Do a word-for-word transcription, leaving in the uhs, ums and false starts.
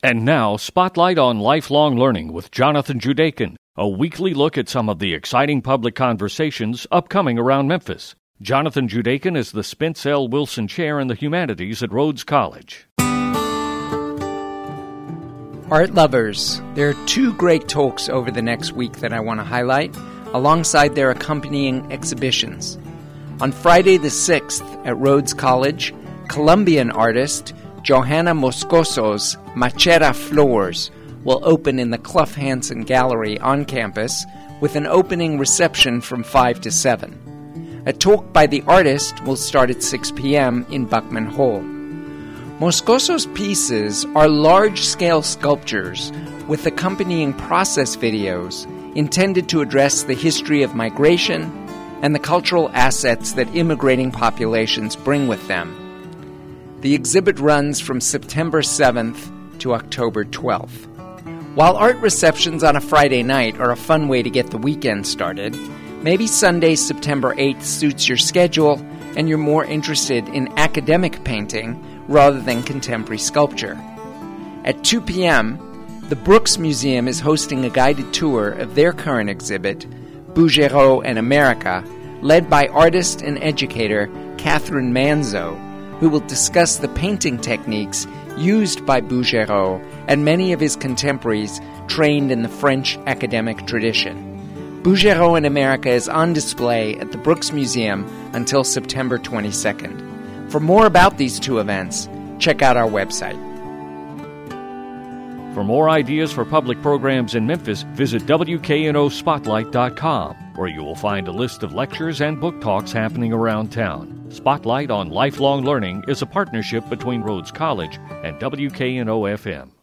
And now, Spotlight on Lifelong Learning with Jonathan Judakin, a weekly look at some of the exciting public conversations upcoming around Memphis. Jonathan Judakin is the Spence L. Wilson Chair in the Humanities at Rhodes College. Art lovers, there are two great talks over the next week that I want to highlight, alongside their accompanying exhibitions. On Friday the sixth at Rhodes College, Colombian artist Johanna Moscoso's Machera Floors will open in the Clough Hansen Gallery on campus with an opening reception from five to seven. A talk by the artist will start at six p.m. in Buckman Hall. Moscoso's pieces are large-scale sculptures with accompanying process videos intended to address the history of migration and the cultural assets that immigrating populations bring with them. The exhibit runs from September seventh to October twelfth. While art receptions on a Friday night are a fun way to get the weekend started, maybe Sunday, September eighth suits your schedule and you're more interested in academic painting rather than contemporary sculpture. At two p.m., the Brooks Museum is hosting a guided tour of their current exhibit, Bouguereau and America, led by artist and educator Catherine Manzo, who will discuss the painting techniques used by Bouguereau and many of his contemporaries trained in the French academic tradition. Bouguereau in America is on display at the Brooks Museum until September twenty-second. For more about these two events, check out our website. For more ideas for public programs in Memphis, visit W K N O Spotlight dot com, where you will find a list of lectures and book talks happening around town. Spotlight on Lifelong Learning is a partnership between Rhodes College and W K N O F M.